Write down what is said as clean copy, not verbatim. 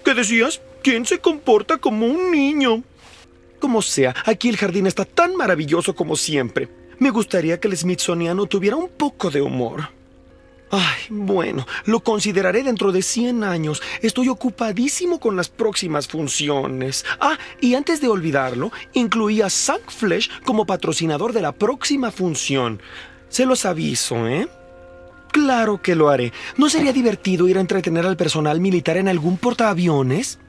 ¿Qué decías? ¿Quién se comporta como un niño? Como sea, aquí el jardín está tan maravilloso como siempre. Me gustaría que el Smithsoniano tuviera un poco de humor. Ay, bueno, lo consideraré dentro de 100 años. Estoy ocupadísimo con las próximas funciones. Ah, y antes de olvidarlo, incluí a Sankflesh como patrocinador de la próxima función. Se los aviso, ¿eh? Claro que lo haré. ¿No sería divertido ir a entretener al personal militar en algún portaaviones?